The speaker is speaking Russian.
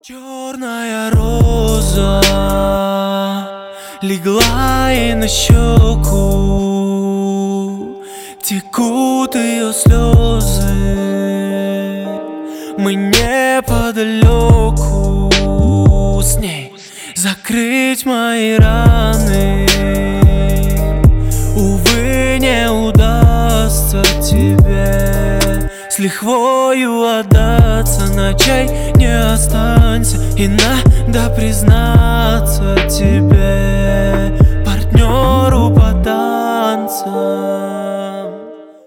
Черная роза легла ей на щеку, текут ее слезы. Мы неподалеку с ней закрыть мои раны. Увы, не удастся тебе с лихвою отдаться. На чай не останься, и надо признаться тебе, партнер.